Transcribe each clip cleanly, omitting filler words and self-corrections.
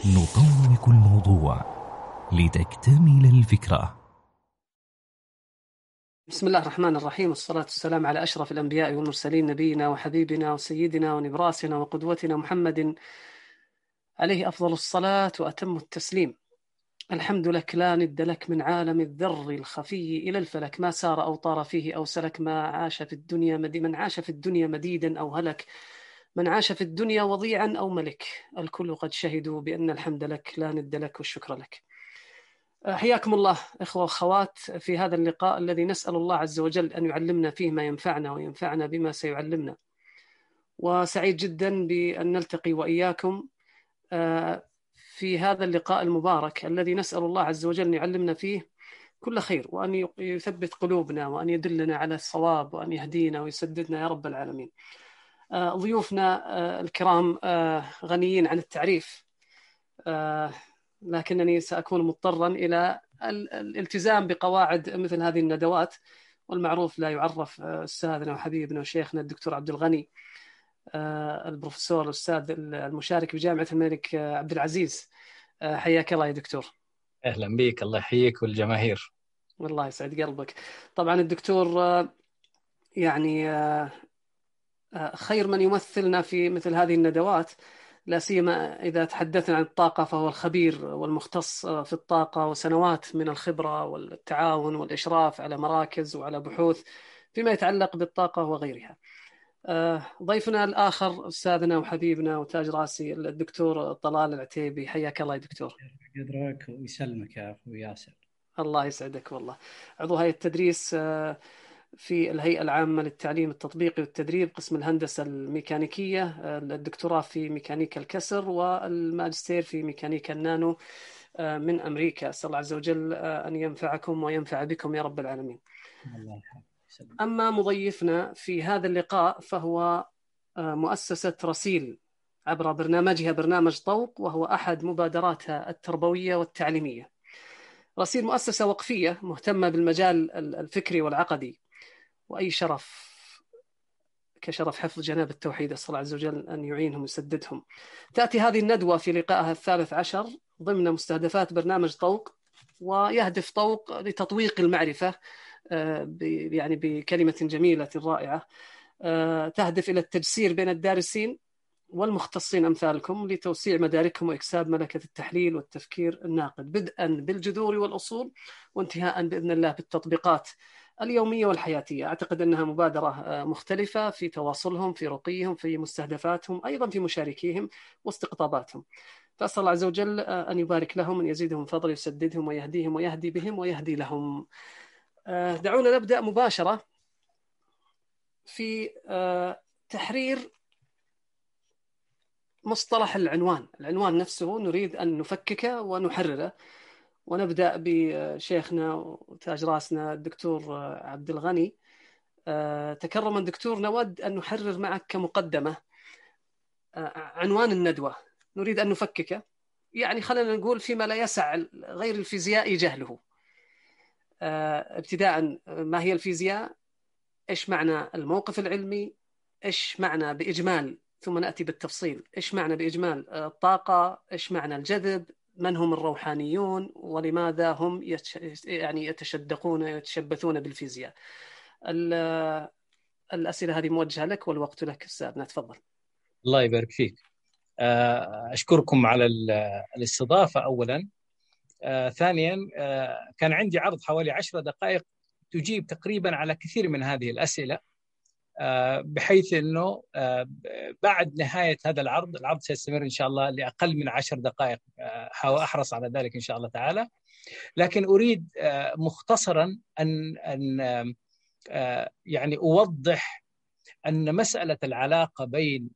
نطوق الموضوع لتكتمل الفكرة. بسم الله الرحمن الرحيم، والصلاة والسلام على أشرف الأنبياء والمرسلين، نبينا وحبيبنا وسيدنا ونبراسنا وقدوتنا محمد عليه أفضل الصلاة وأتم التسليم. الحمد لك لا ند لك من عالم الذر الخفي إلى الفلك، ما سار أو طار فيه أو سلك، ما عاش في الدنيا من عاش في الدنيا مديدا أو هلك، من عاش في الدنيا وضيعا أو ملك، الكل قد شهدوا بأن الحمد لك لا ند لك والشكر لك. حياكم الله إخوة وأخوات في هذا اللقاء الذي نسأل الله عز وجل أن يعلمنا فيه ما ينفعنا وينفعنا بما سيعلمنا، وسعيد جدا بأن نلتقي وإياكم في هذا اللقاء المبارك الذي نسأل الله عز وجل أن يعلمنا فيه كل خير، وأن يثبت قلوبنا، وأن يدلنا على الصواب، وأن يهدينا ويسددنا يا رب العالمين. ضيوفنا الكرام غنيين عن التعريف، لكنني سأكون مضطرا إلى الالتزام بقواعد مثل هذه الندوات، والمعروف لا يعرف أستاذنا وحبيبنا وشيخنا الدكتور عبد الغني، البروفيسور الأستاذ المشارك بجامعة الملك عبد العزيز. حياك الله يا دكتور. أهلا بك، الله يحييك والجماهير. والله يسعد قلبك. طبعا الدكتور يعني خير من يمثلنا في مثل هذه الندوات، لا سيما إذا تحدثنا عن الطاقة، فهو الخبير والمختص في الطاقة، وسنوات من الخبرة والتعاون والإشراف على مراكز وعلى بحوث فيما يتعلق بالطاقة وغيرها. ضيفنا الآخر أستاذنا وحبيبنا وتاج راسي الدكتور طلال العتيبي. حياك الله يا دكتور. قدرك ويسلمك يا أخوي ياسر. الله يسعدك والله. عضو هيئة التدريس في الهيئة العامة للتعليم التطبيقي والتدريب، قسم الهندسة الميكانيكية، الدكتوراه في ميكانيكا الكسر، والماجستير في ميكانيكا النانو من أمريكا. أسأل الله عز وجل أن ينفعكم وينفع بكم يا رب العالمين. الله يسلمك. أما مضيفنا في هذا اللقاء فهو مؤسسة رسيل عبر برنامجها برنامج طوق، وهو أحد مبادراتها التربوية والتعليمية. رسيل مؤسسة وقفية مهتمة بالمجال الفكري والعقدي، وأي شرف كشرف حفظ جناب التوحيد، أسأل الله عز وجل أن يعينهم ويسددهم. تأتي هذه الندوة في لقائها ال13 ضمن مستهدفات برنامج طوق، ويهدف طوق لتطويق المعرفة يعني بكلمة جميلة رائعة تهدف إلى التجسير بين الدارسين والمختصين أمثالكم لتوسيع مداركهم وإكساب ملكة التحليل والتفكير الناقد، بدءا بالجذور والأصول، وانتهاء بإذن الله بالتطبيقات اليومية والحياتية. أعتقد أنها مبادرة مختلفة في تواصلهم، في رقيهم، في مستهدفاتهم، أيضا في مشاركيهم واستقطاباتهم. فأسأل الله عز وجل أن يبارك لهم، أن يزيدهم فضل، يسددهم ويهديهم ويهدي بهم ويهدي لهم. دعونا نبدأ مباشرة في تحرير مصطلح العنوان نفسه. نريد أن نفككه ونحرره، ونبدأ بشيخنا وتاج راسنا الدكتور عبد الغني. تكرما دكتور، نود أن نحرر معك كمقدمة عنوان الندوة، نريد أن نفككه، يعني خلينا نقول فيما لا يسع غير الفيزيائي جهله. ابتداء، ما هي الفيزياء؟ إيش معنى الموقف العلمي؟ إيش معنى بإجمال، ثم نأتي بالتفصيل، إيش معنى بإجمال الطاقة؟ إيش معنى الجذب؟ من هم الروحانيون؟ ولماذا هم يعني يتشدقون ويتشبثون بالفيزياء؟ الأسئلة هذه موجهة لك والوقت لك أستاذنا، تفضل. الله يبارك فيك. أشكركم على الاستضافة أولا. ثانيا، كان عندي عرض حوالي 10 دقائق تجيب تقريبا على كثير من هذه الأسئلة، بحيث أنه بعد نهاية هذا العرض سيستمر إن شاء الله لأقل من 10 دقائق. أحرص على ذلك إن شاء الله تعالى. لكن أريد مختصرا أن يعني أوضح أن مسألة العلاقة بين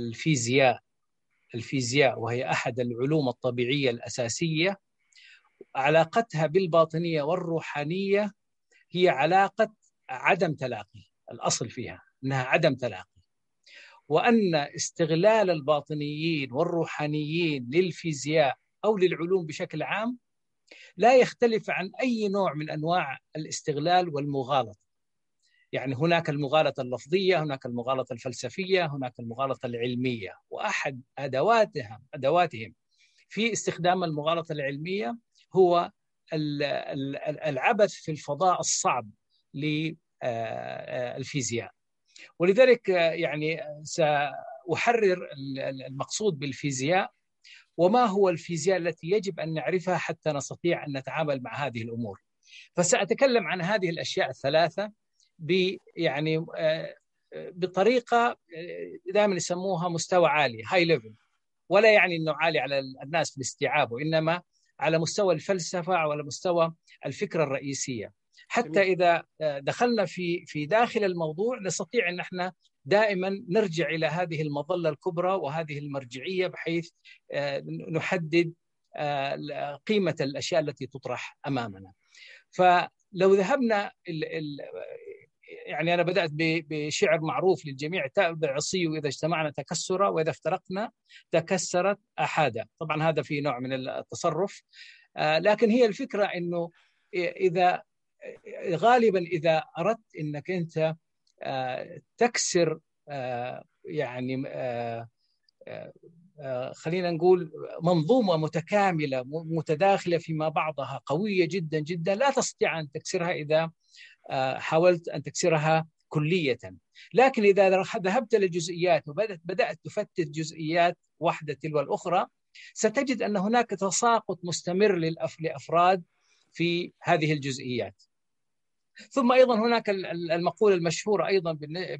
الفيزياء وهي أحد العلوم الطبيعية الأساسية، علاقتها بالباطنية والروحانية هي علاقة عدم تلاقي. الأصل فيها أنها عدم تلاقي، وأن استغلال الباطنيين والروحانيين للفيزياء أو للعلوم بشكل عام لا يختلف عن أي نوع من أنواع الاستغلال والمغالطة. يعني هناك المغالطة اللفظية، هناك المغالطة الفلسفية، هناك المغالطة العلمية، وأحد أدواتهم في استخدام المغالطة العلمية هو العبث في الفضاء الصعب للفيزياء. ولذلك يعني سأحرر المقصود بالفيزياء وما هو الفيزياء التي يجب أن نعرفها حتى نستطيع أن نتعامل مع هذه الأمور. فسأتكلم عن هذه الأشياء الثلاثة يعني بطريقة دائما يسموها مستوى عالي high level، ولا يعني أنه عالي على الناس في الاستيعاب، وإنما على مستوى الفلسفة وعلى مستوى الفكرة الرئيسية، حتى إذا دخلنا في داخل الموضوع نستطيع أن احنا دائما نرجع إلى هذه المظلة الكبرى وهذه المرجعية، بحيث نحدد قيمة الأشياء التي تطرح أمامنا. فلو ذهبنا يعني أنا بدأت بشعر معروف للجميع: تأب العصي وإذا اجتمعنا تكسرا وإذا افترقنا تكسرت أحادا. طبعا هذا في نوع من التصرف، لكن هي الفكرة أنه غالبا إذا أردت أنك أنت تكسر يعني خلينا نقول منظومة متكاملة متداخلة فيما بعضها قوية جدا جدا، لا تستطيع أن تكسرها إذا حاولت أن تكسرها كلية. لكن إذا ذهبت للجزئيات وبدأت تفتت جزئيات واحدة تلو الأخرى، ستجد أن هناك تساقط مستمر للأفراد في هذه الجزئيات. ثم أيضا هناك المقولة المشهورة أيضا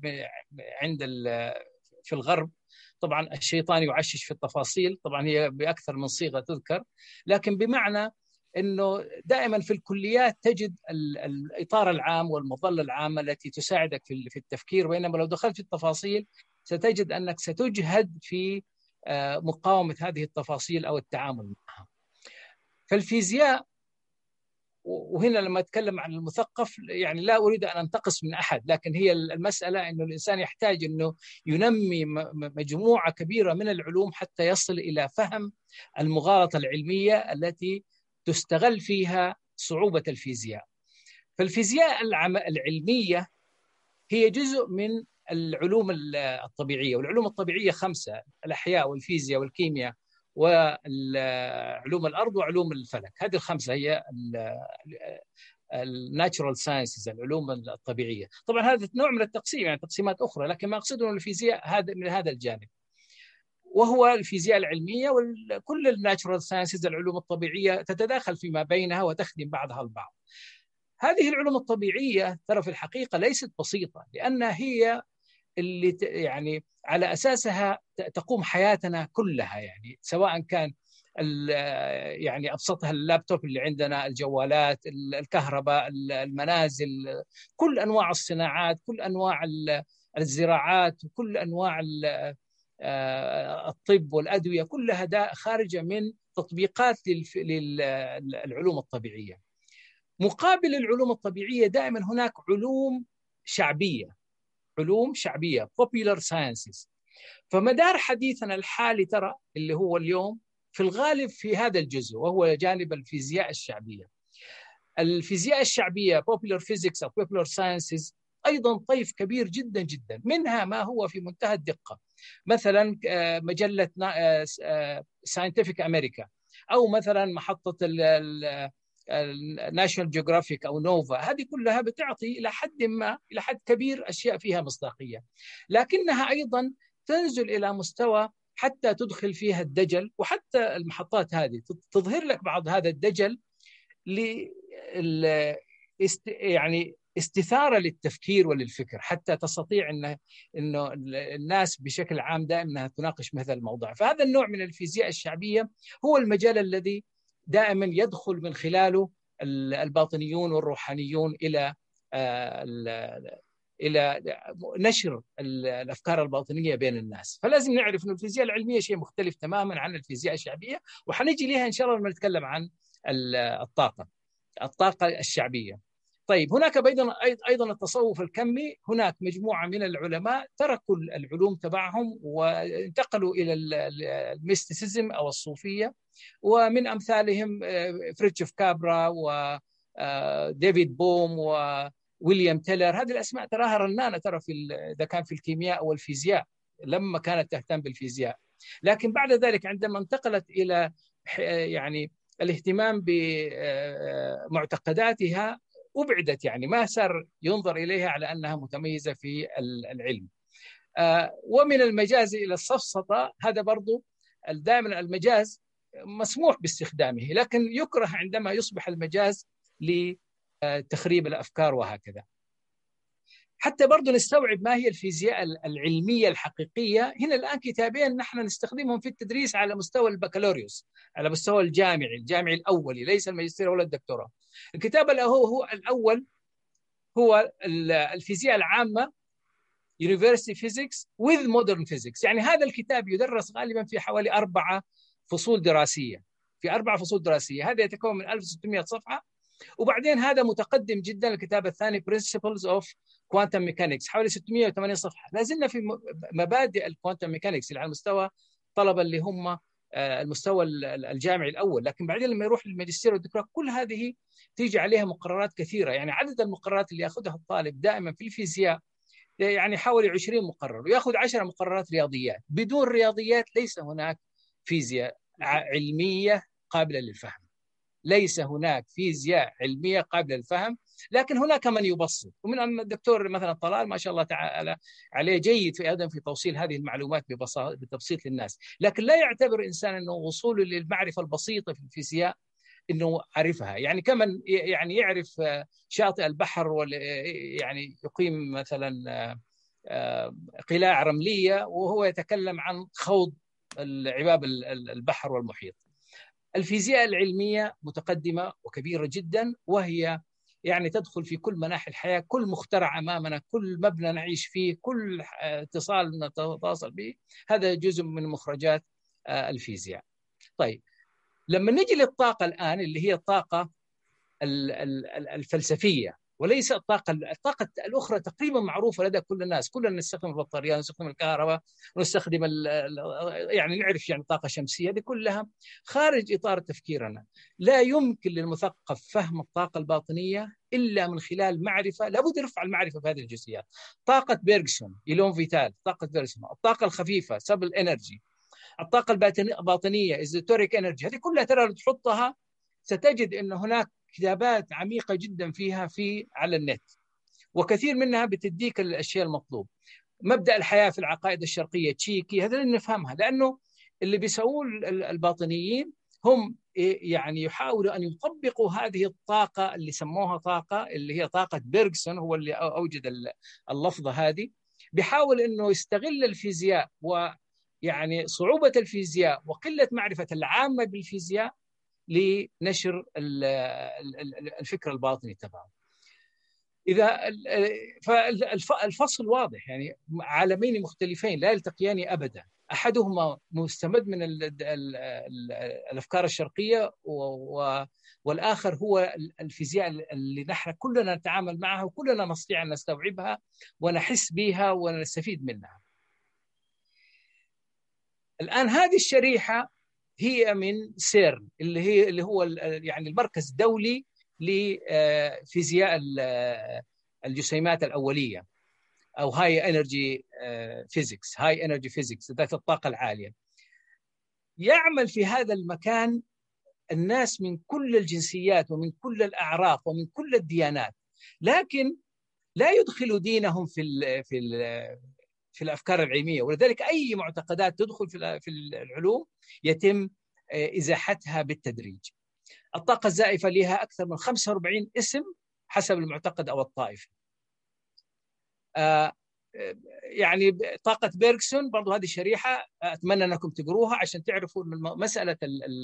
في الغرب، طبعا الشيطان يعشش في التفاصيل، طبعا هي بأكثر من صيغة تذكر، لكن بمعنى أنه دائما في الكليات تجد الإطار العام والمظلة العامة التي تساعدك في التفكير، بينما لو دخلت في التفاصيل ستجد أنك ستجهد في مقاومة هذه التفاصيل أو التعامل معها. فالفيزياء، وهنا لما أتكلم عن المثقف يعني لا أريد أن أنتقص من أحد، لكن هي المسألة أنه الإنسان يحتاج أنه ينمي مجموعة كبيرة من العلوم حتى يصل إلى فهم المغالطة العلمية التي تستغل فيها صعوبة الفيزياء. فالفيزياء العلمية هي جزء من العلوم الطبيعية، والعلوم الطبيعية 5: الأحياء والفيزياء والكيمياء وعلوم الأرض وعلوم الفلك. هذه الخمسة هي الناتشورال ساينسز، العلوم الطبيعية. طبعا هذا نوع من التقسيم، يعني تقسيمات أخرى، لكن ما أقصده الفيزياء هذا من هذا الجانب، وهو الفيزياء العلمية. وكل الناتشورال ساينسز العلوم الطبيعية تتداخل فيما بينها وتخدم بعضها البعض. هذه العلوم الطبيعية ترى في الحقيقة ليست بسيطة، لأنها هي اللي يعني على أساسها تقوم حياتنا كلها، يعني سواء كان يعني أبسطها اللابتوب اللي عندنا، الجوالات، الكهرباء، المنازل، كل أنواع الصناعات، كل أنواع الزراعات، وكل أنواع الطب والأدوية، كلها خارجة من تطبيقات للعلوم الطبيعية. مقابل العلوم الطبيعية دائما هناك علوم شعبية popular sciences. فمدار حديثنا الحالي ترى اللي هو اليوم في الغالب في هذا الجزء، وهو جانب الفيزياء الشعبية. الفيزياء الشعبية popular physics أو popular sciences أيضا طيف كبير جدا جدا، منها ما هو في منتهى الدقة، مثلا مجلة Scientific America، أو مثلا محطة ناشونال جيوغرافيك أو نوفا. هذه كلها بتعطي إلى حد كبير أشياء فيها مصداقية، لكنها أيضا تنزل إلى مستوى حتى تدخل فيها الدجل، وحتى المحطات هذه تظهر لك بعض هذا الدجل يعني استثارة للتفكير وللفكر، حتى تستطيع إنه الناس بشكل عام دائما تناقش مثل الموضوع. فهذا النوع من الفيزياء الشعبية هو المجال الذي دائما يدخل من خلاله الباطنيون والروحانيون إلى نشر الأفكار الباطنية بين الناس. فلازم نعرف أن الفيزياء العلمية شيء مختلف تماما عن الفيزياء الشعبية، وحنجي لها إن شاء الله لما نتكلم عن الطاقة الشعبية. طيب، هناك أيضا التصوف الكمي. هناك مجموعة من العلماء تركوا العلوم تبعهم وانتقلوا إلى الميستيسيزم أو الصوفية، ومن أمثالهم فريتشوف كابرا وديفيد بوم وويليام تيلر. هذه الأسماء تراها رنانة ترى إذا كان في الكيمياء أو الفيزياء لما كانت تهتم بالفيزياء، لكن بعد ذلك عندما انتقلت إلى يعني الاهتمام بمعتقداتها أبعدت، يعني ما صار ينظر إليها على أنها متميزة في العلم. ومن المجاز إلى السفسطة، هذا برضو دائما المجاز مسموح باستخدامه، لكن يكره عندما يصبح المجاز لتخريب الأفكار وهكذا. حتى برضو نستوعب ما هي الفيزياء العلمية الحقيقية. هنا الآن كتابين نحن نستخدمهم في التدريس على مستوى البكالوريوس، على مستوى الجامعي الأولي، ليس الماجستير ولا الدكتوراه. الكتاب هو الأول هو الفيزياء العامة University Physics with Modern Physics. يعني هذا الكتاب يدرس غالبا في حوالي 4 فصول دراسية، هذا يتكون من 1600 صفحة. وبعدين هذا متقدم جدا، الكتاب الثاني Principles of Quantum Mechanics حوالي 680 صفحة. لازلنا في مبادئ الكوانتم ميكانيكس اللي على مستوى طلبة اللي هم المستوى الجامعي الأول، لكن بعدين لما يروح للماجستير والدكتوراه كل هذه تيجي عليها مقررات كثيرة. يعني عدد المقررات اللي يأخذها الطالب دائما في الفيزياء يعني حوالي 20 مقرر، ويأخذ 10 مقررات رياضيات. بدون رياضيات ليس هناك فيزياء علمية قابلة للفهم، ليس هناك فيزياء علمية قابلة للفهم. لكن هناك من يبسط، ومن الدكتور مثلا طلال ما شاء الله تعالى عليه جيد في أيضا في توصيل هذه المعلومات بتبسيط للناس، لكن لا يعتبر إنسان أنه وصوله للمعرفة البسيطة في الفيزياء أنه عرفها. يعني كمن يعني يعرف شاطئ البحر يعني يقيم مثلا قلاع رملية وهو يتكلم عن خوض عباب البحر والمحيط. الفيزياء العلمية متقدمة وكبيرة جدا، وهي يعني تدخل في كل مناحي الحياة، كل مخترع أمامنا، كل مبنى نعيش فيه، كل اتصال نتواصل به، هذا جزء من مخرجات الفيزياء. طيب لما نجي للطاقة الآن اللي هي الطاقة الفلسفية وليس الطاقة الأخرى تقريبا معروفة لدى كل الناس، كلنا نستخدم البطاريات، نستخدم الكهرباء، ونستخدم يعني نعرف يعني طاقة شمسية، هذه كلها خارج إطار تفكيرنا. لا يمكن للمثقف فهم الطاقة الباطنية إلا من خلال معرفة، لابد يرفع المعرفة في هذه الجزئيات. طاقة بيرغسون، إيلون فيتال، طاقة بيرغسون، الطاقة الخفيفة سبل إنرجي، الطاقة الباطنية إزوتوريك إنرجي، هذه كلها ترى لو تحطها ستجد أن هناك كتابات عميقة جدا فيها على النت، وكثير منها بتديك الأشياء المطلوب. مبدأ الحياة في العقائد الشرقية تشيكي، هذا اللي نفهمها، لأنه اللي بيسووه الباطنيين هم يعني يحاولوا أن يطبقوا هذه الطاقة اللي سموها طاقة، اللي هي طاقة بيرغسون، هو اللي أوجد اللفظة هذه. بيحاول أنه يستغل الفيزياء ويعني صعوبة الفيزياء وقلة معرفة العامة بالفيزياء لنشر الفكر الباطني تبعه. إذا فالفصل واضح، يعني عالمين مختلفين لا يلتقيان أبدا، أحدهما مستمد من الأفكار الشرقية والآخر هو الفيزياء اللي نحن كلنا نتعامل معها وكلنا نستطيع أن نستوعبها ونحس بها ونستفيد منها. الآن هذه الشريحة هي من سيرن اللي هو يعني المركز الدولي لفيزياء الجسيمات الأولية، أو هاي انرجي فيزيكس، ذات الطاقة العالية. يعمل في هذا المكان الناس من كل الجنسيات ومن كل الأعراق ومن كل الديانات، لكن لا يدخل دينهم في الأفكار العلمية، ولذلك أي معتقدات تدخل في العلوم يتم إزاحتها بالتدريج. الطاقة الزائفة لها أكثر من 45 اسم حسب المعتقد أو الطائفة. يعني طاقة بيرغسون برضو هذه الشريحة أتمنى أنكم تقروها عشان تعرفوا مسألة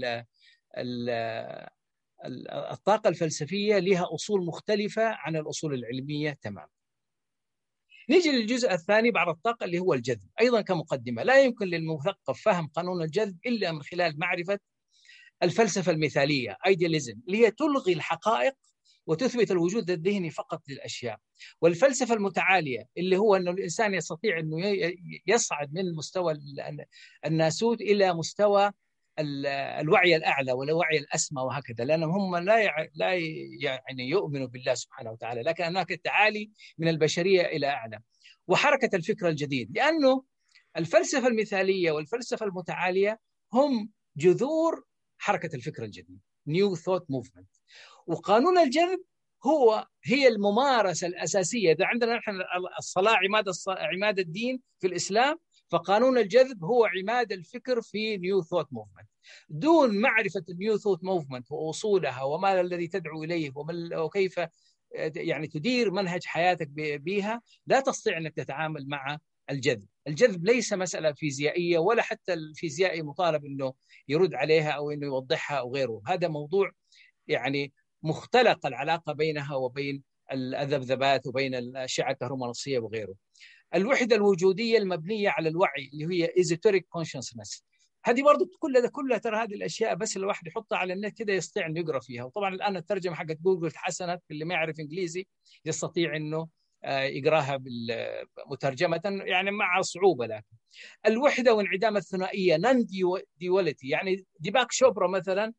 الطاقة الفلسفية لها أصول مختلفة عن الأصول العلمية تماما. نيجي للجزء الثاني بعد الطاقة اللي هو الجذب. أيضا كمقدمة، لا يمكن للمثقف فهم قانون الجذب إلا من خلال معرفة الفلسفة المثالية idealism، اللي هي تلغي الحقائق وتثبت الوجود الذهني فقط للأشياء. والفلسفة المتعالية اللي هو أنه الإنسان يستطيع أنه يصعد من مستوى الناسوت إلى مستوى الوعي الأعلى والوعي الأسمى وهكذا، لأنهم هم لا يعني يؤمنوا بالله سبحانه وتعالى، لكن هناك التعالي من البشرية إلى أعلى. وحركة الفكر الجديد، لأنه الفلسفة المثالية والفلسفة المتعالية هم جذور حركة الفكر الجديد New Thought Movement. وقانون الجذب هي الممارسة الأساسية. إذا عندنا نحن الصلاة عماد الدين في الإسلام، فقانون الجذب هو عماد الفكر في نيو ثوت موفمنت. دون معرفة النيو ثوت موفمنت وأصولها وما الذي تدعو إليه وكيف يعني تدير منهج حياتك بها، لا تستطيع أنك تتعامل مع الجذب. الجذب ليس مسألة فيزيائية، ولا حتى الفيزيائي مطالب أنه يرد عليها أو أنه يوضحها أو غيره. هذا موضوع يعني مختلق العلاقة بينها وبين الذبذبات وبين الأشعة الكهرومغناطيسية وغيره. الوحدة الوجودية المبنية على الوعي اللي هي esoteric consciousness، هذه برضو كلها ترى هذه الأشياء بس الواحد يحطها على النت كده يستطيع أن يقرأ فيها. وطبعا الآن الترجمة حقت جوجل تحسنت، اللي ما يعرف إنجليزي يستطيع أنه يقراها مترجمة يعني مع صعوبة. لكن الوحدة وانعدام الثنائية non duality، يعني ديباك شوبرا مثلا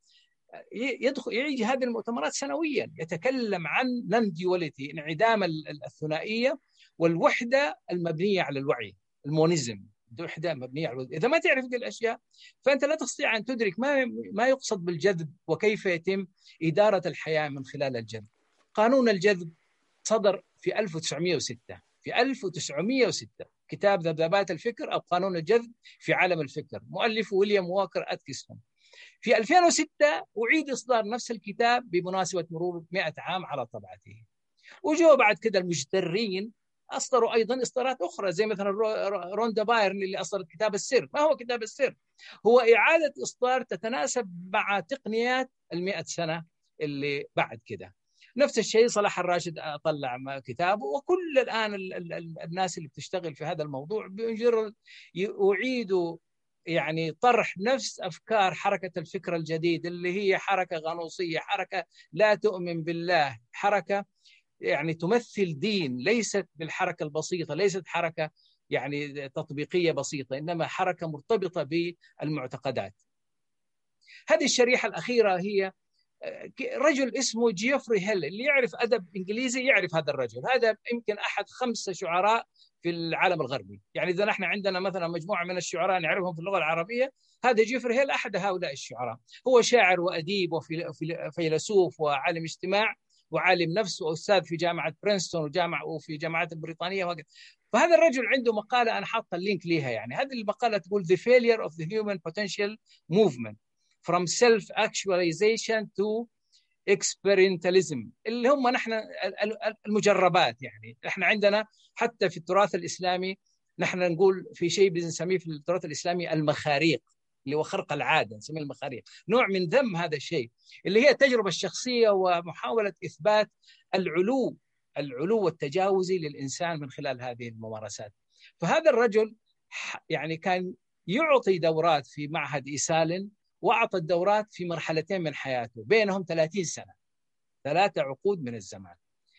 يجي هذه المؤتمرات سنويا يتكلم عن non duality، انعدام الثنائية والوحدة المبنية على الوعي، المونيزم، وحدة مبنية على الوعي. إذا ما تعرف هذه الأشياء فأنت لا تستطيع أن تدرك ما يقصد بالجذب وكيف يتم إدارة الحياة من خلال الجذب. قانون الجذب صدر في 1906 في 1906 كتاب ذبذبات الفكر أو قانون الجذب في عالم الفكر، مؤلفه ويليام ووكر أتكنسون. في 2006 أعيد إصدار نفس الكتاب بمناسبة مرور 100 عام على طبعته. وجوا بعد كده المجترين أصدروا أيضا إصدارات أخرى، زي مثلا روندا بايرن اللي أصدرت كتاب السر. ما هو كتاب السر؟ هو إعادة إصدار تتناسب مع تقنيات 100 سنة اللي بعد كده. نفس الشيء صلاح الراشد طلع كتابه، وكل الآن الناس اللي بتشتغل في هذا الموضوع بمجرد يعيدوا يعني طرح نفس أفكار حركة الفكر الجديد اللي هي حركة غنوصية، حركة لا تؤمن بالله، حركة يعني تمثل دين، ليست بالحركة البسيطة، ليست حركة يعني تطبيقية بسيطة، إنما حركة مرتبطة بالمعتقدات. هذه الشريحة الأخيرة هي رجل اسمه جيفري هيل. اللي يعرف أدب إنجليزي يعرف هذا الرجل. هذا يمكن أحد 5 شعراء في العالم الغربي. يعني إذا نحن عندنا مثلا مجموعة من الشعراء نعرفهم في اللغة العربية، هذا جيفري هيل أحد هؤلاء الشعراء. هو شاعر وأديب وفيلسوف وعالم اجتماع وعالم نفس وأستاذ في جامعة برينستون وفي جامعات البريطانية وهكذا. فهذا الرجل عنده مقالة أنا حاطة اللينك ليها. يعني هذه المقالة تقول The failure of the human potential movement from self-actualization to experientialism، اللي هم نحن المجربات. يعني نحن عندنا حتى في التراث الإسلامي نحن نقول في شيء بنسميه في التراث الإسلامي المخاريق، اللي هو خرق العادة، نسميه المخاريق. نوع من ذم هذا الشيء اللي هي التجربة الشخصية ومحاولة إثبات العلو التجاوزي للإنسان من خلال هذه الممارسات. فهذا الرجل يعني كان يعطي دورات في معهد إيسالن، وأعطى الدورات في مرحلتين من حياته بينهم 30 سنة، 3 عقود من الزمان.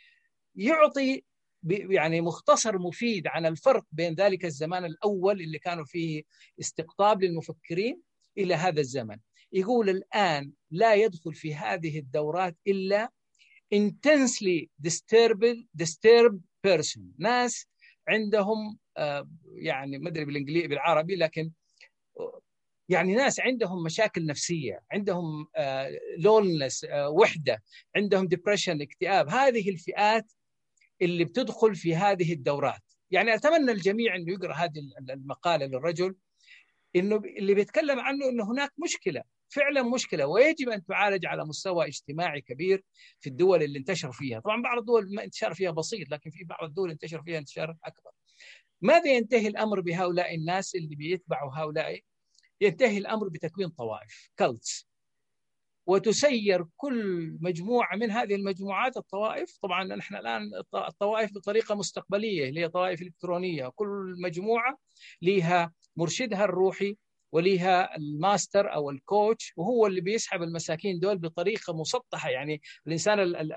يعطي يعني مختصر مفيد عن الفرق بين ذلك الزمان الأول اللي كانوا فيه استقطاب للمفكرين إلى هذا الزمن. يقول الآن لا يدخل في هذه الدورات إلا intensely disturbed person، ناس عندهم يعني ما أدري بالإنجليزي بالعربي، لكن يعني ناس عندهم مشاكل نفسية، عندهم لونلس، وحدة، عندهم ديبريشن، اكتئاب. هذه الفئات اللي بتدخل في هذه الدورات. يعني أتمنى الجميع أنه يقرأ هذه المقالة للرجل، إنه اللي بيتكلم عنه إنه هناك مشكلة، فعلا مشكلة، ويجب أن تعالج على مستوى اجتماعي كبير في الدول اللي انتشر فيها. طبعا بعض الدول ما انتشار فيها بسيط، لكن في بعض الدول انتشر فيها انتشار أكبر. ماذا ينتهي الأمر بهؤلاء الناس اللي بيتبعوا هؤلاء؟ ينتهي الأمر بتكوين طوائف، كالتس، وتسير كل مجموعة من هذه المجموعات الطوائف. طبعا نحن الآن الطوائف بطريقة مستقبلية اللي هي طوائف إلكترونية، كل مجموعة لها مرشدها الروحي وليها الماستر أو الكوتش، وهو اللي بيسحب المساكين دول بطريقة مسطحة. يعني الإنسان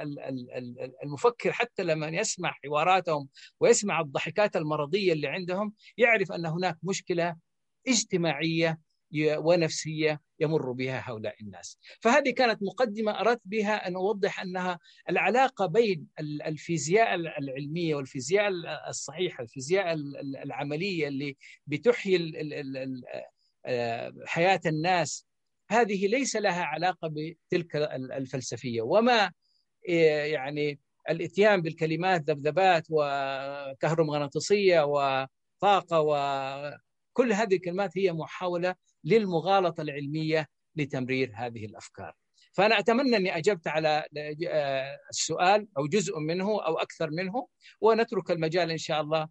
المفكر حتى لما يسمع حواراتهم ويسمع الضحكات المرضية اللي عندهم يعرف أن هناك مشكلة اجتماعية ونفسية يمر بها هؤلاء الناس. فهذه كانت مقدمة أردت بها أن أوضح أنها العلاقة بين الفيزياء العلمية والفيزياء الصحيحة، الفيزياء العملية اللي بتحيي حياة الناس، هذه ليس لها علاقة بتلك الفلسفية، وما يعني الاتيان بالكلمات ذبذبات وكهرومغناطيسية وطاقة وكل هذه الكلمات هي محاولة للمغالطة العلمية لتمرير هذه الأفكار. فأنا أتمنى أني أجبت على السؤال أو جزء منه أو أكثر منه، ونترك المجال إن شاء الله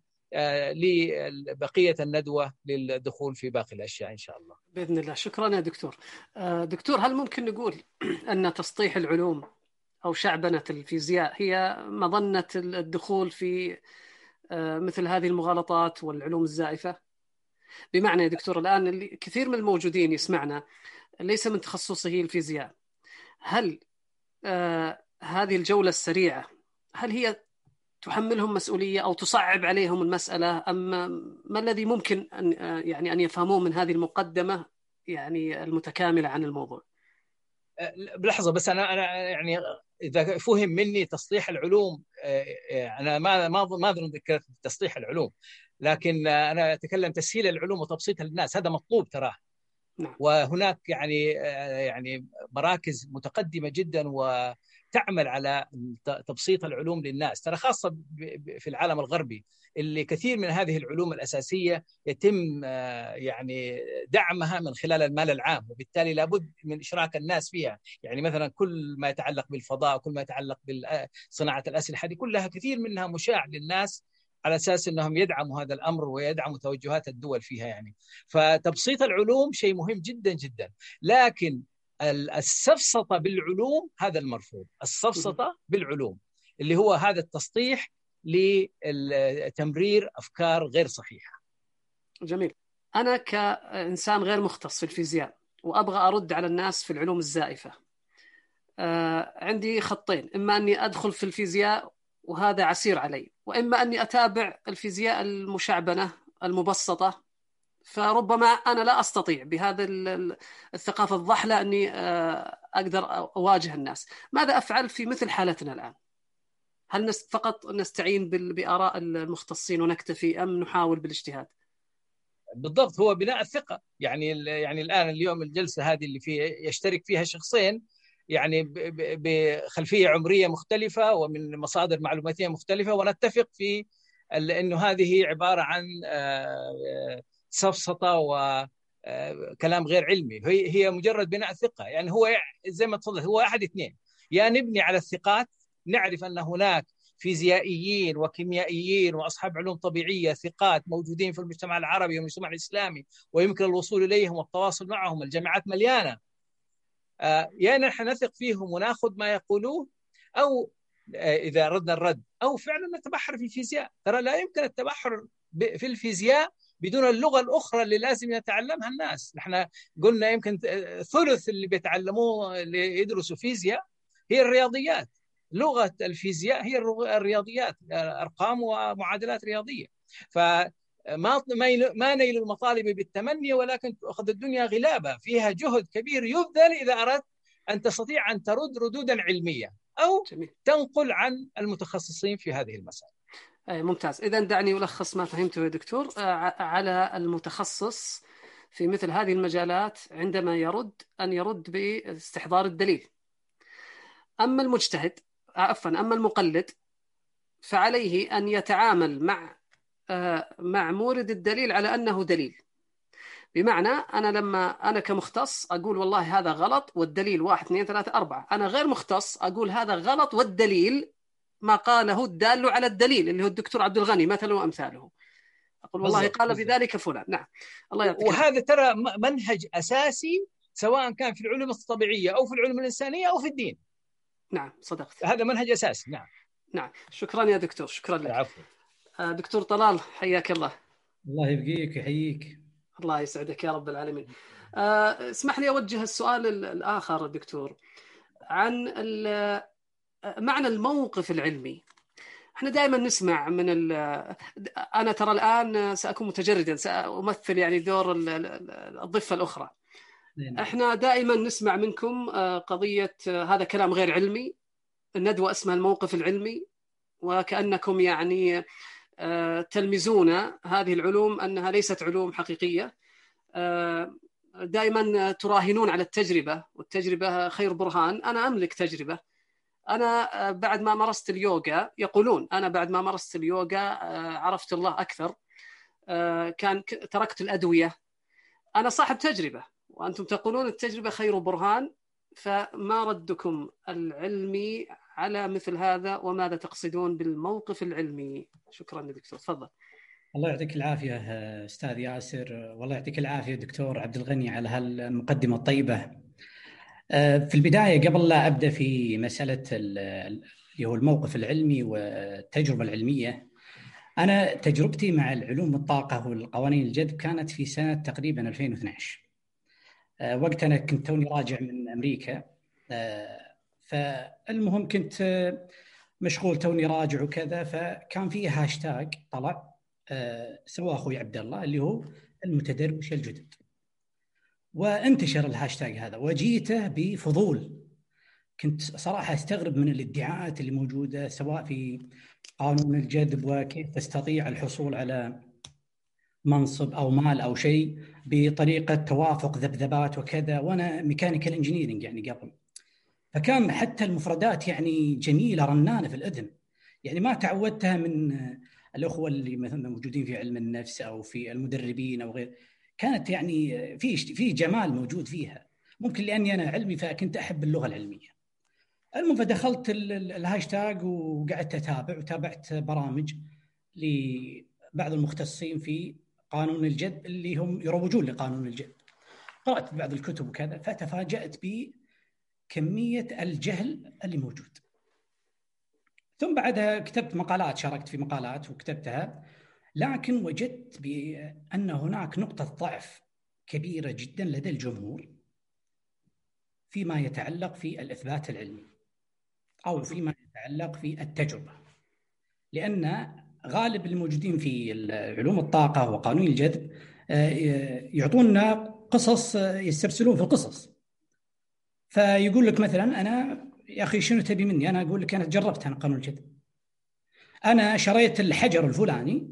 لبقية الندوة للدخول في باقي الأشياء إن شاء الله. بإذن الله. شكرا يا دكتور. دكتور، هل ممكن نقول أن تسطيح العلوم أو شعبنة الفيزياء هي مظنة الدخول في مثل هذه المغالطات والعلوم الزائفة؟ بمعنى يا دكتور، الآن كثير من الموجودين يسمعنا ليس من تخصصه الفيزياء، هل هذه الجولة السريعة هل هي تحملهم مسؤولية أو تصعب عليهم المسألة، أم ما الذي ممكن أن يفهموه من هذه المقدمة المتكاملة عن الموضوع؟ بلحظة بس، أنا يعني إذا فهم مني تسطيح العلوم، أنا ما أظن ذكرت تسطيح العلوم، لكن أنا أتكلم تسهيل العلوم وتبسيطها للناس، هذا مطلوب تراه. نعم. وهناك يعني مراكز متقدمة جدا وتعمل على تبسيط العلوم للناس، ترى خاصة في العالم الغربي اللي كثير من هذه العلوم الأساسية يتم يعني دعمها من خلال المال العام، وبالتالي لابد من إشراك الناس فيها. يعني مثلا كل ما يتعلق بالفضاء، كل ما يتعلق بصناعة الأسلحة، هذه كلها كثير منها مشاع للناس على أساس أنهم يدعموا هذا الأمر ويدعموا توجهات الدول فيها يعني. فتبسيط العلوم شيء مهم جدا جدا، لكن السفسطة بالعلوم هذا المرفوض. السفسطة بالعلوم اللي هو هذا التسطيح لتمرير أفكار غير صحيحة. جميل. أنا كإنسان غير مختص في الفيزياء وأبغى أرد على الناس في العلوم الزائفة، عندي خطين: إما أني أدخل في الفيزياء وهذا عسير علي، وإما أني أتابع الفيزياء المشعبنة المبسطة، فربما أنا لا أستطيع بهذا الثقافة الضحلة أني أقدر أواجه الناس. ماذا أفعل في مثل حالتنا الآن؟ هل فقط نستعين بآراء المختصين ونكتفي، أم نحاول بالاجتهاد؟ بالضبط، هو بناء الثقة. يعني الآن اليوم الجلسة هذه اللي يشترك فيها شخصين يعني بخلفية عمرية مختلفة ومن مصادر معلوماتية مختلفة، ونتفق في أنه هذه عبارة عن سفسطة وكلام غير علمي. هي مجرد بناء ثقة. يعني هو زي ما تفضل، هو أحد اثنين: يا نبني على الثقات، نعرف أن هناك فيزيائيين وكيميائيين وأصحاب علوم طبيعية ثقات موجودين في المجتمع العربي والمجتمع الإسلامي ويمكن الوصول إليهم والتواصل معهم، الجامعات مليانة، يا نحن نثق فيهم وناخذ ما يقولوه، أو إذا ردنا الرد، أو فعلا نتبحر في الفيزياء. ترى لا يمكن التبحر في الفيزياء بدون اللغة الأخرى اللي لازم يتعلمها الناس. نحن قلنا يمكن ثلث اللي بيتعلموه اللي يدرسوا فيزياء هي الرياضيات. لغة الفيزياء هي الرياضيات، أرقام ومعادلات رياضية. ما نيل المطالب بالتمني، ولكن تأخذ الدنيا غلابة، فيها جهد كبير يبذل إذا أردت أن تستطيع أن ترد ردودا علمية أو تنقل عن المتخصصين في هذه المسائل. ممتاز. إذا دعني ألخص ما فهمته يا دكتور. على المتخصص في مثل هذه المجالات عندما يرد أن يرد باستحضار الدليل. أما المجتهد، أما المقلد، فعليه أن يتعامل مع مورد الدليل على أنه دليل. بمعنى أنا كمختص أقول والله هذا غلط والدليل 1 2 3 4. أنا غير مختص أقول هذا غلط والدليل ما قاله الدال على الدليل اللي هو الدكتور عبد الغني مثلا وأمثاله. أقول والله قال بذلك فلان. نعم، الله يعطيك. وهذا ترى منهج أساسي سواء كان في العلوم الطبيعية أو في العلوم الإنسانية أو في الدين. نعم، صدقت، هذا منهج أساسي. نعم. شكرا يا دكتور، شكرا لك. عفوا. دكتور طلال، حياك الله. الله يبقيك ويحييك. الله يسعدك يا رب العالمين. اسمح لي أوجه السؤال الآخر دكتور عن معنى الموقف العلمي. احنا دائما نسمع من أنا ترى الآن سأكون متجردا، سأمثل يعني دور الضفة الأخرى. احنا دائما نسمع منكم قضية هذا كلام غير علمي، الندوة اسمها الموقف العلمي، وكأنكم يعني تلمزون هذه العلوم أنها ليست علوم حقيقية. دائما تراهنون على التجربة، والتجربة خير برهان. أنا أملك تجربة. أنا بعد ما مارست اليوغا، يقولون أنا بعد ما مارست اليوغا عرفت الله أكثر. تركت الأدوية. أنا صاحب تجربة، وأنتم تقولون التجربة خير برهان. فما ردكم العلمي على مثل هذا، وماذا تقصدون بالموقف العلمي؟ شكرا دكتور، تفضل. الله يعطيك العافية أستاذ ياسر، والله يعطيك العافية دكتور عبد الغني على هالمقدمة الطيبة. في البداية قبل لا أبدأ في مسألة اللي هو الموقف العلمي والتجربة العلمية، أنا تجربتي مع العلوم الطاقة والقوانين الجذب كانت في سنة تقريبا 2012. وقتها أنا كنت توني راجع من أمريكا، فالمهم كنت مشغول توني راجع وكذا، فكان فيه هاشتاج طلع سواه أخوي عبد الله اللي هو المتدربش الجدد، وانتشر الهاشتاج هذا وجيته بفضول. كنت صراحة استغرب من الادعاءات اللي موجودة سواء في قانون الجذب وكيف تستطيع الحصول على منصب أو مال أو شيء بطريقة توافق ذبذبات وكذا، وأنا ميكانيكال انجينيرنج يعني قبل، فكان حتى المفردات يعني جميلة رنانة في الأذن، يعني ما تعودتها من الأخوة اللي مثلا موجودين في علم النفس أو في المدربين أو غير. كانت يعني في جمال موجود فيها، ممكن لأني أنا علمي فكنت أحب اللغة العلمية. المهم فدخلت الهاشتاج وقعدت أتابع، وتابعت برامج لبعض المختصين في قانون الجذب اللي هم يروجون لقانون الجذب. قرأت بعض الكتب وكذا، فتفاجأت بكمية الجهل اللي موجود. ثم بعدها كتبت مقالات، شاركت في مقالات وكتبتها، لكن وجدت بأن هناك نقطة ضعف كبيرة جدا لدى الجمهور فيما يتعلق في الإثبات العلمي أو فيما يتعلق في التجربة، لأن غالب الموجودين في علوم الطاقة وقانون الجذب يعطونا قصص، يسترسلون في القصص. فيقول لك مثلا أنا يا أخي شنو تبي مني؟ أنا أقول لك أنا جربت أنا قانون الجذب، أنا شريت الحجر الفلاني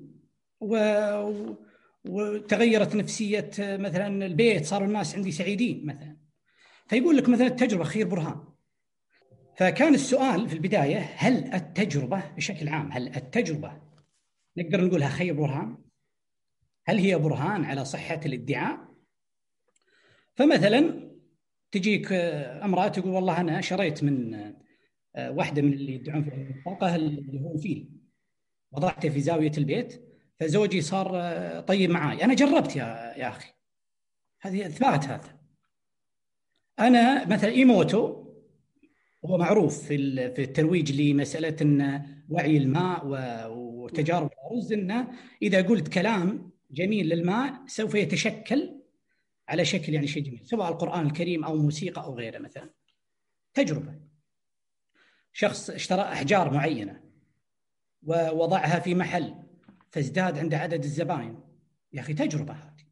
وتغيرت نفسية مثلا البيت، صاروا الناس عندي سعيدين مثلا. فيقول لك مثلا التجربة خير برهان. فكان السؤال في البداية، هل التجربة بشكل عام، هل التجربة نقدر نقولها خير برهان؟ هل هي برهان على صحة الادعاء؟ فمثلا تجيك امرأة تقول والله أنا شريت من واحدة من اللي يدعون في الطاقة اللي هو الفيل، وضعته في زاوية البيت، فزوجي صار طيب معاي. أنا جربت يا أخي، هذه إثبات. هذا أنا مثلا إيموتو هو معروف في الترويج لمسألة إن وعي الماء وتجارب الأرز، إنه إذا قلت كلام جميل للماء سوف يتشكل على شكل يعني شيء جميل، سواء القرآن الكريم أو موسيقى أو غيره. مثلا تجربة، شخص اشترى أحجار معينة ووضعها في محل فازداد عند عدد الزبائن، يا أخي تجربة هذه.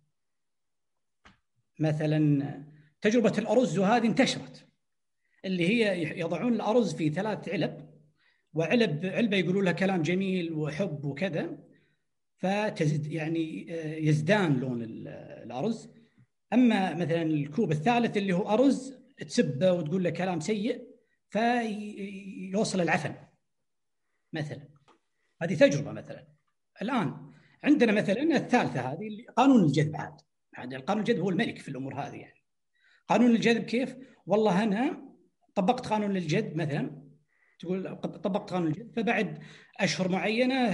مثلا تجربة الأرز هذه انتشرت، اللي هي يضعون الأرز في 3 علب، علبة يقولوا لها كلام جميل وحب وكذا، فتزد يعني يزدان لون الأرز. أما مثلا الكوب الثالث اللي هو أرز تسبه وتقول له كلام سيء فيوصل العفن مثلا. هذه تجربة. مثلا الآن عندنا مثلا الثالثة هذه قانون الجذب. هذا القانون الجذب هو الملك في الأمور هذه. يعني قانون الجذب كيف؟ والله أنا طبقت قانون الجذب مثلا، تقول طبقت قانون الجذب، فبعد أشهر معينة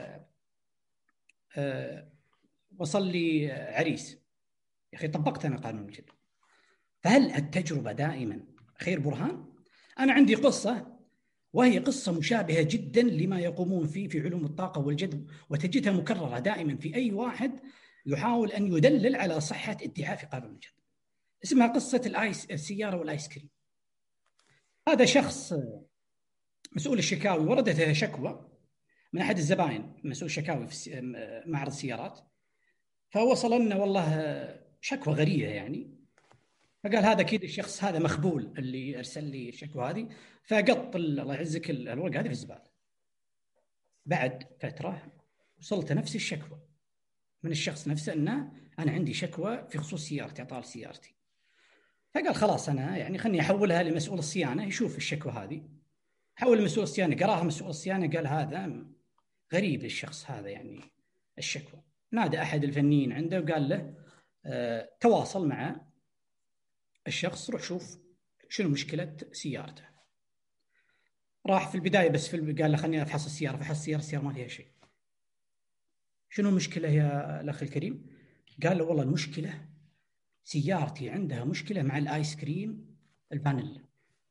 وصل لي عريس، يا أخي طبقت أنا قانون الجذب. فهل التجربة دائما خير برهان؟ أنا عندي قصة، وهي قصة مشابهة جدا لما يقومون فيه في علوم الطاقة والجذب، وتجدها مكررة دائما في أي واحد يحاول أن يدلل على صحة ادعاء في قانون الجذب. اسمها قصة السيارة والآيس كريم. هذا شخص مسؤول الشكاوي، وردته شكوى من أحد الزبائن، مسؤول شكاوي في معرض السيارات، فوصل لنا والله شكوى غريبة يعني. فقال هذا أكيد الشخص هذا مخبول اللي أرسل لي الشكوى هذه، فقط الله يعزك الورقة هذه في الزبالة. بعد فترة وصلت نفس الشكوى من الشخص نفسه أنه أنا عندي شكوى في خصوص سيارتي، أعطال سيارتي. فقال خلاص أنا يعني خلني أحولها لمسؤول الصيانة يشوف الشكوى هذه. حول لمسؤول الصيانة، قراها مسؤول الصيانة، قال هذا غريب للشخص هذا يعني الشكوى. نادى أحد الفنيين عنده وقال له تواصل مع الشخص، روح شوف شنو مشكلة سيارته. راح في البداية بس قال له خلني أفحص السيارة، فحص السيارة ما فيها شيء. شنو المشكلة يا الأخ الكريم؟ قال له والله المشكلة سيارتي عندها مشكلة مع الآيس كريم الفانيلا.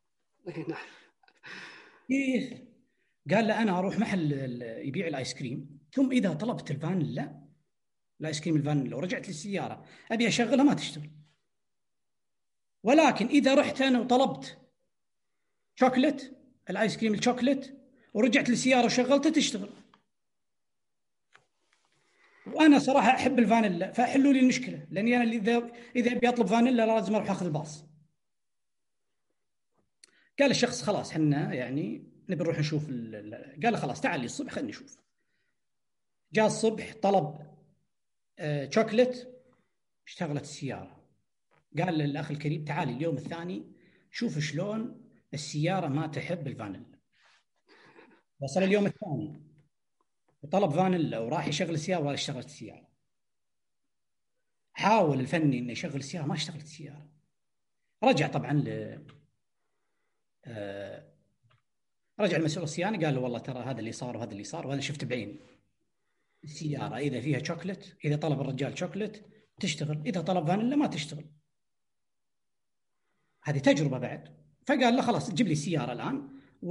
كيف؟ قال له أنا أروح محل يبيع الآيس كريم، ثم إذا طلبت الفانيلا، الآيس كريم الفانيلا، ورجعت للسيارة أبي أشغلها ما تشتغل. ولكن إذا رحت أنا وطلبت شوكلت، الآيس كريم الشوكلت، ورجعت للسيارة وشغلتها تشتغل. وأنا صراحة أحب الفانيلا، فحلوا لي المشكلة، لأني أنا إذا أبي أطلب فانيلا لازم أروح أخذ الباص. قال الشخص خلاص حنا يعني نبي نروح نشوف قال خلاص تعال لي الصبح خلينا نشوف. جاء الصبح طلب شوكلت، اشتغلت السيارة. قال للأخ الكريم تعالي اليوم الثاني شوف شلون السيارة ما تحب الفانيلا. وصل اليوم الثاني وطلب فانيلا وراح يشغل السيارة ولا اشتغلت السيارة. حاول الفني انه يشغل السيارة ما اشتغلت السيارة. رجع طبعا رجع المسؤول الصيانة قال له والله ترى هذا اللي صار وهذا اللي صار وهذا شفت بعيني. السيارة إذا فيها شوكلت، إذا طلب الرجال شوكلت تشتغل، إذا طلب فانيلا ما تشتغل. هذه تجربة بعد. فقال له خلاص جيب لي السيارة الآن،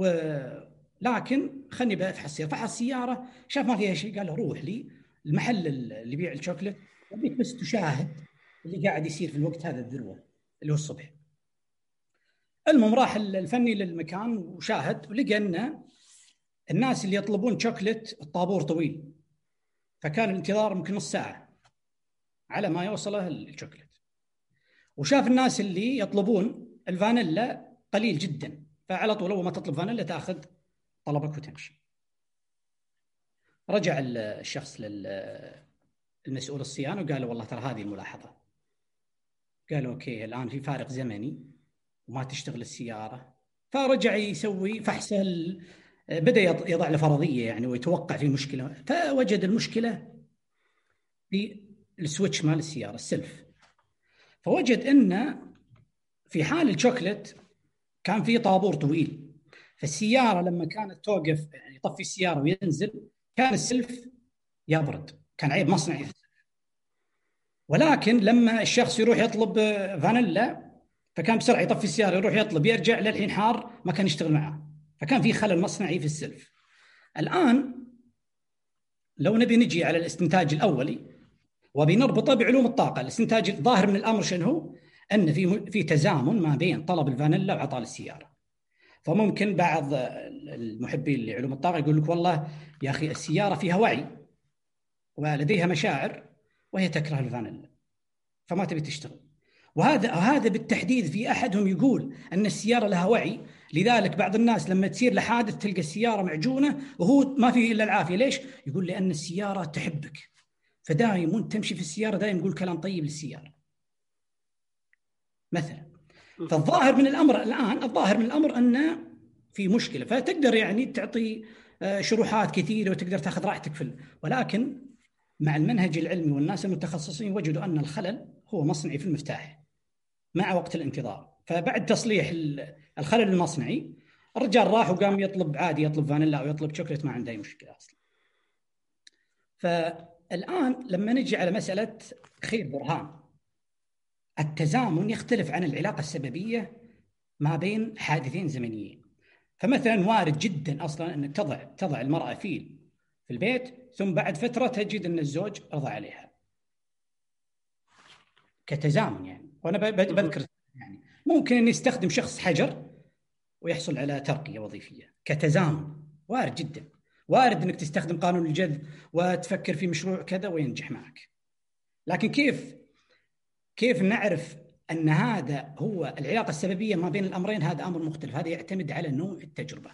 لكن خلني بفحص السيارة. فحص السيارة شاف ما فيها شيء، قال له روح لي المحل اللي يبيع الشوكلت وبيك بس تشاهد اللي قاعد يصير في الوقت هذا الذروة اللي هو الصبح. المهم راح الفني للمكان وشاهد ولقى أن الناس اللي يطلبون شوكلت الطابور طويل، فكان الانتظار يمكن نص ساعة على ما يوصله الشوكلت. وشاف الناس اللي يطلبون الفانيلا قليل جدا، فعلى طول أول ما تطلب فانيلا تأخذ طلبك وتمشي. رجع الشخص للمسؤول الصيانة وقال له والله ترى هذه الملاحظة. قالوا أوكي الآن في فارق زمني وما تشتغل السيارة. فرجع يسوي فحص، بدأ يضع له فرضية يعني ويتوقع في مشكلة. فوجد المشكلة في السويتش مال السيارة السلف. فوجد أن في حال الشوكلت كان في طابور طويل، فالسيارة لما كانت توقف يعني يطفي السيارة وينزل كان السلف يبرد، كان عيب مصنعي. ولكن لما الشخص يروح يطلب فانيلا فكان بسرعة يطفي السيارة يروح يطلب يرجع للحين حار ما كان يشتغل معه، فكان في خلل مصنعي في السلف. الآن لو نبي نجي على الاستنتاج الأولي وبنربطه بعلوم الطاقة، الاستنتاج الظاهر من الأمر شنو هو؟ أن في تزامن ما بين طلب الفانيلا وعطال السيارة. فممكن بعض المحبين لعلوم الطاقة يقول لك والله يا أخي السيارة فيها وعي ولديها مشاعر وهي تكره الفانيلا فما تبي تشتغل. وهذا بالتحديد في أحدهم يقول أن السيارة لها وعي، لذلك بعض الناس لما تصير له حادث تلقى السيارة معجونة وهو ما فيه إلا العافية. ليش؟ يقول لأن السيارة تحبك، فدائما وانت تمشي في السيارة دائما يقول كلام طيب للسيارة مثلا. فالظاهر من الأمر الآن، الظاهر من الأمر أن في مشكلة، فتقدر يعني تعطي شروحات كثيرة وتقدر تأخذ راحتك ولكن مع المنهج العلمي والناس المتخصصين وجدوا أن الخلل هو مصنعي في المفتاح مع وقت الانتظار. فبعد تصليح الخلل المصنعي الرجال راح وقام يطلب عادي، يطلب فانيلا أو يطلب شوكولات ما عنده أي مشكلة أصلا. فالآن لما نجي على مسألة خير برهان، التزامن يختلف عن العلاقة السببية ما بين حادثين زمنيين. فمثلا وارد جدا أصلا أنك تضع المرأة في البيت ثم بعد فترة تجد أن الزوج رضى عليها كتزامن يعني. وأنا بذكر يعني ممكن أن يستخدم شخص حجر ويحصل على ترقية وظيفية كتزامن، وارد جدا. وارد أنك تستخدم قانون الجذب وتفكر في مشروع كذا وينجح معك. لكن كيف نعرف أن هذا هو العلاقة السببية ما بين الأمرين؟ هذا أمر مختلف، هذا يعتمد على نوع التجربة.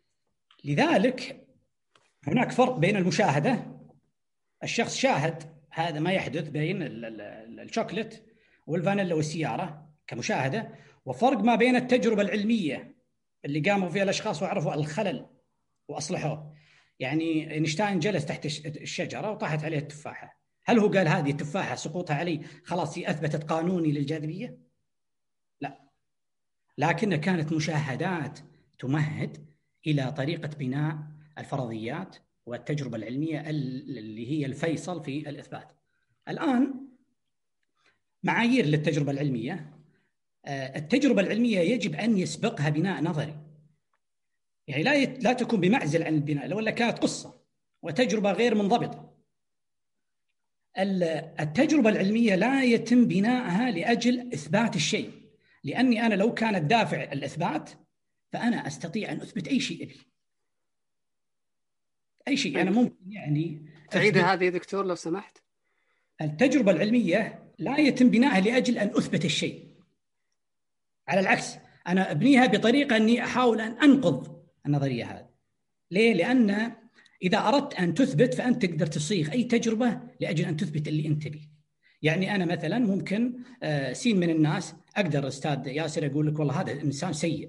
لذلك هناك فرق بين المشاهدة، الشخص شاهد هذا ما يحدث بين الشوكولات والفانيلا والسيارة كمشاهدة، وفرق ما بين التجربة العلمية اللي قاموا فيها الأشخاص وعرفوا الخلل وأصلحوه. يعني اينشتاين جلس تحت الشجرة وطاحت عليه التفاحة، هل هو قال هذه التفاحة سقوطها علي خلاص أثبتت قانوني للجاذبية؟ لا، لكنها كانت مشاهدات تمهد إلى طريقة بناء الفرضيات والتجربة العلمية اللي هي الفيصل في الإثبات. الآن معايير للتجربة العلمية. التجربة العلمية يجب أن يسبقها بناء نظري، يعني لا تكون بمعزل عن البناء، لو كانت قصة وتجربة غير منضبطة. التجربة العلمية لا يتم بناءها لأجل إثبات الشيء، لأني أنا لو كان الدافع الإثبات فأنا أستطيع أن أثبت أي شيء أبي، أي شيء. أنا ممكن يعني تعيد هذه يا دكتور لو سمحت. التجربة العلمية لا يتم بناءها لأجل أن أثبت الشيء، على العكس أنا أبنيها بطريقة أني أحاول أن أنقض النظرية هذه. ليه؟ لأن إذا أردت أن تثبت فأنت تقدر تصيغ أي تجربة لأجل أن تثبت اللي أنت به. يعني أنا مثلا ممكن سين من الناس أقدر أستاذ ياسر أقول لك والله هذا إنسان سيء،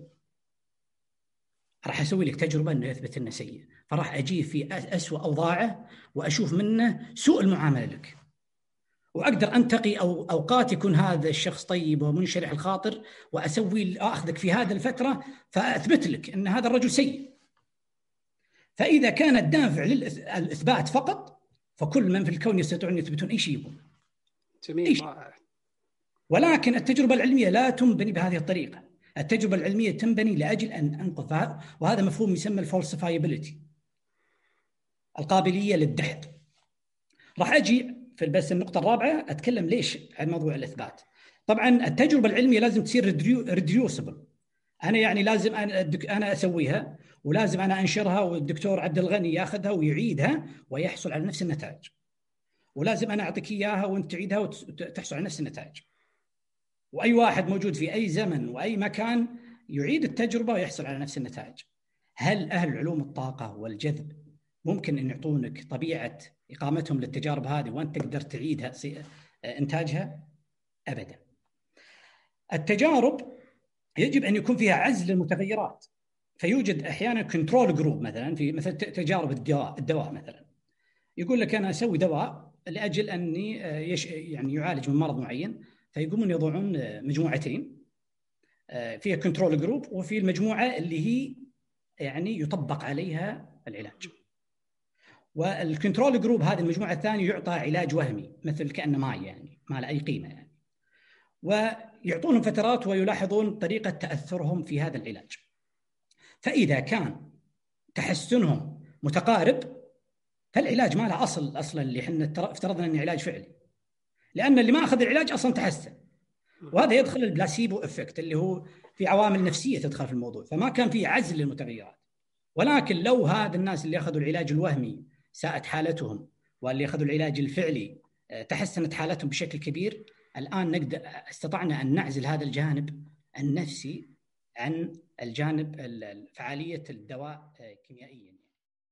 راح أسوي لك تجربة أنه يثبت أنه سيء، فراح أجي في أسوأ أوضاعه وأشوف منه سوء المعاملة لك، وأقدر أنتقي أو أوقات يكون هذا الشخص طيب ومنشرح الخاطر وأسوي أخذك في هذه الفترة فأثبت لك أن هذا الرجل سيء. فإذا كان الدافع للإثبات فقط فكل من في الكون يستطيعون يثبتون أي شيء يبون. جميل. ولكن التجربة العلمية لا تنبني بهذه الطريقة. التجربة العلمية تنبني لأجل أن أنقذ، وهذا مفهوم يسمى الفالسيفايبيليتي، القابلية للدحض. راح أجي في بس النقطة الرابعة أتكلم ليش عن موضوع الإثبات. طبعا التجربة العلمية لازم تصير ريديوسبل، أنا يعني لازم أنا أسويها ولازم أنا أنشرها والدكتور عبد الغني يأخذها ويعيدها ويحصل على نفس النتائج، ولازم أنا أعطيك إياها وأنت تعيدها وتحصل على نفس النتائج. وأي واحد موجود في أي زمن وأي مكان يعيد التجربة ويحصل على نفس النتائج. هل أهل علوم الطاقة والجذب ممكن أن يعطونك طبيعة إقامتهم للتجارب هذه وأنت تقدر تعيدها إنتاجها؟ أبدا. التجارب يجب أن يكون فيها عزل للمتغيرات، فيوجد أحيانا كنترول جروب مثلا في مثل تجارب الدواء مثلا، يقول لك أنا أسوي دواء لأجل أني يعني يعالج من مرض معين، فيقومون يضعون مجموعتين فيها كنترول جروب وفي المجموعة اللي هي يعني يطبق عليها العلاج. والكنترول جروب هذه المجموعة الثانية يعطى علاج وهمي مثل كأنه ماء، يعني ما له أي قيمة يعني، ويعطونهم فترات ويلاحظون طريقة تأثرهم في هذا العلاج. فإذا كان تحسنهم متقارب فالعلاج ما له أصلا اللي احنا افترضنا أنه علاج فعلي، لأن اللي ما أخذ العلاج أصلا تحسن. وهذا يدخل البلاسيبو إفكت اللي هو في عوامل نفسية تدخل في الموضوع، فما كان فيه عزل للمتغيرات. ولكن لو هذا الناس اللي أخذوا العلاج الوهمي ساءت حالتهم واللي أخذوا العلاج الفعلي تحسنت حالتهم بشكل كبير، الآن استطعنا أن نعزل هذا الجانب النفسي عن الجانب فعالية الدواء كيميائيا.